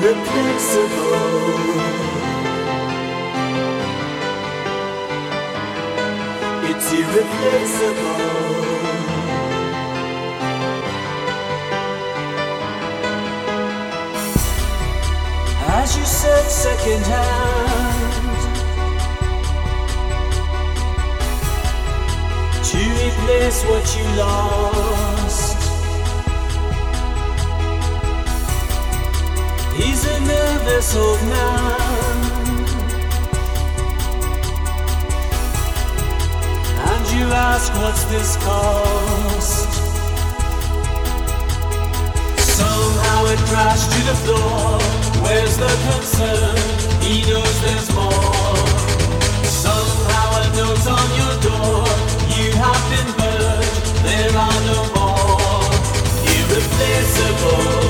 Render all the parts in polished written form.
irreplaceable. It's irreplaceable. As you search secondhand to replace what you lost, he's a nervous old man, and you ask, what's this cost? Somehow it crashed to the floor. Where's the concern? He knows there's more. Somehow a note on your door. You have been burned. There are no more. Irreplaceable.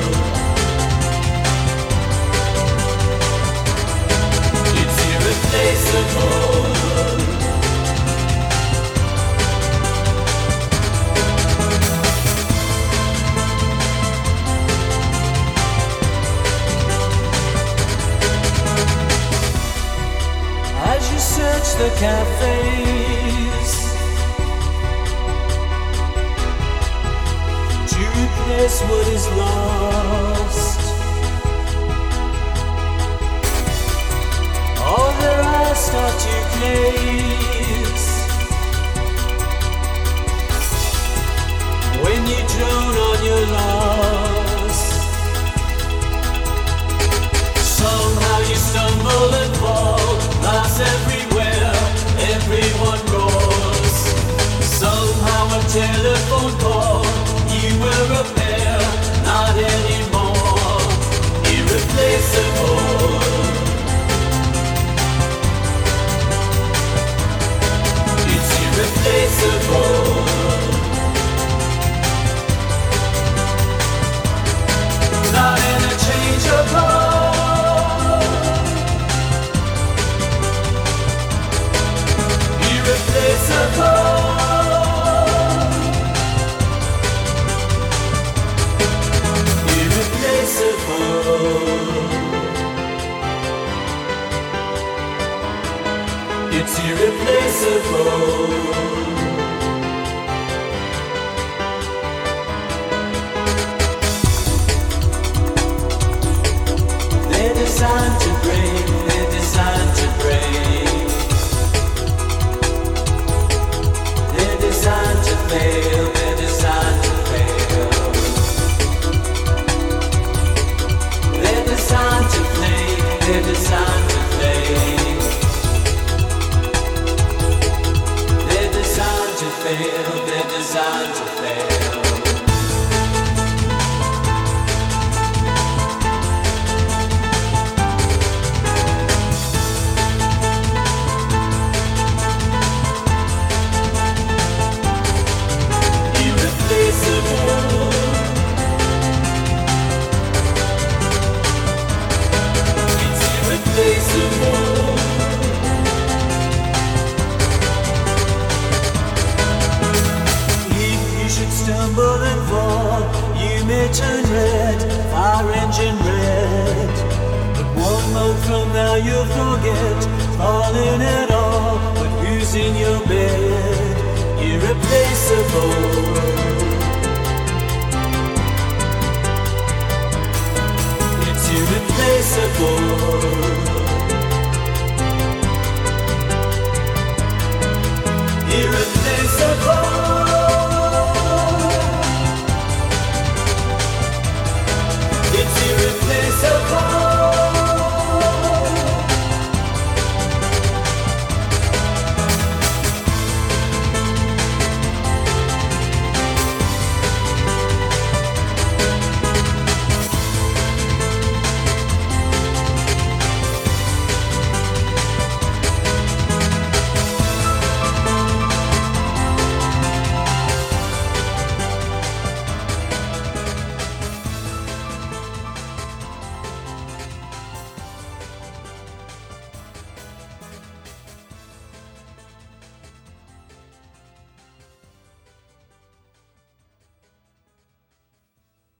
It's irreplaceable. Search the cafes to replace what is lost. All their eyes start to glaze when you drown on your loss. Somehow you stumble and fall. Glass everywhere, everyone roars. Somehow a telephone call, you will repair, not anymore. Irreplaceable. It's irreplaceable. Not interchangeable. Irreplaceable. It's irreplaceable. They're designed to break, they're designed to break. They're designed to fail, they're designed to fail. They're designed to play, they're designed to play. They're designed to fail, they're designed to fail. Stumble and fall, you may turn red, fire engine red. But 1 month from now you'll forget falling at all. But who's in your bed? Irreplaceable. It's irreplaceable. Irreplaceable.